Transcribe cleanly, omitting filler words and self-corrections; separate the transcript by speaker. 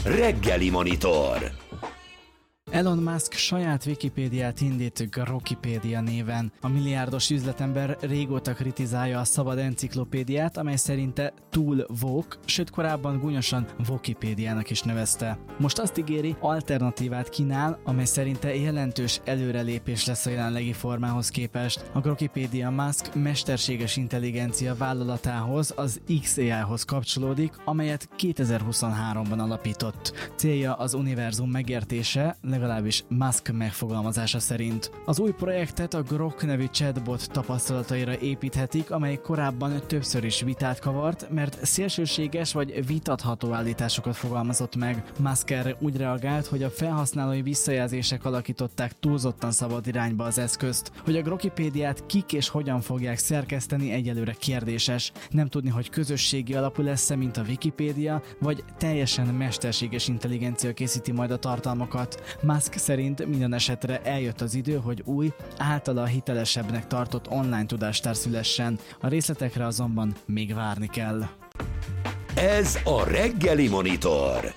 Speaker 1: Reggeli Monitor.
Speaker 2: Elon Musk saját Wikipédiát indít Grokipédia néven. A milliárdos üzletember régóta kritizálja a szabad enciklopédiát, amely szerinte túl woke, sőt korábban gúnyosan Wokipédiának is nevezte. Most azt ígéri, alternatívát kínál, amely szerinte jelentős előrelépés lesz a jelenlegi formához képest. A Grokipédia Musk mesterséges intelligencia vállalatához, az XAI-hoz kapcsolódik, amelyet 2023-ban alapított. Célja az univerzum megértése, legalábbis Musk megfogalmazása szerint. Az új projektet a Grok nevű chatbot tapasztalataira építhetik, amely korábban többször is vitát kavart, mert szélsőséges vagy vitatható állításokat fogalmazott meg. Musk erre úgy reagált, hogy a felhasználói visszajelzések alakították túlzottan szabad irányba az eszközt. Hogy a Grokipédiát kik és hogyan fogják szerkeszteni, egyelőre kérdéses. Nem tudni, hogy közösségi alapú lesz-e, mint a Wikipédia, vagy teljesen mesterséges intelligencia készíti majd a tartalmakat. Musk szerint minden esetre eljött az idő, hogy új, általa hitelesebbnek tartott online tudástár szülessen. A részletekre azonban még várni kell.
Speaker 1: Ez a Reggeli Monitor.